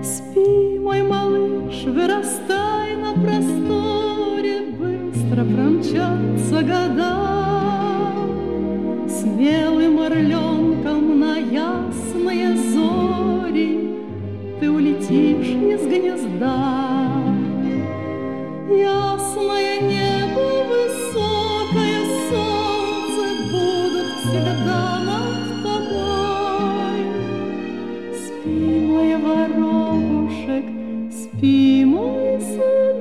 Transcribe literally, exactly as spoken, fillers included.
Спи, мой малыш, вырастай на просторе, быстро промчатся года. Смелым орленком на ясные зори ты улетишь из гнезда. Ясное небо, высокое солнце будут всегда над тобой. Спи, мой воробушек, спи, мой сын.